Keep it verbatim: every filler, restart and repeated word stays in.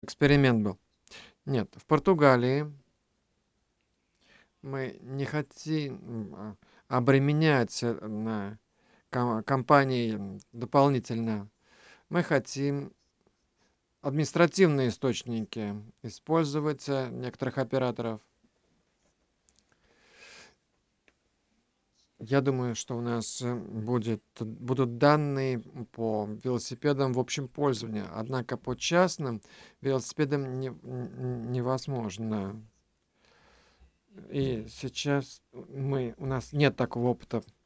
Эксперимент был. Нет, в Португалии мы не хотим, а, обременять, э, на ка компании, м, дополнительно. Мы хотим административные источники использовать, э, некоторых операторов. Я думаю, что у нас, э, будет будут данные, м, по велосипедам в общем пользовании, однако по частным велосипедам не н невозможно. И сейчас мы у нас нет такого опыта.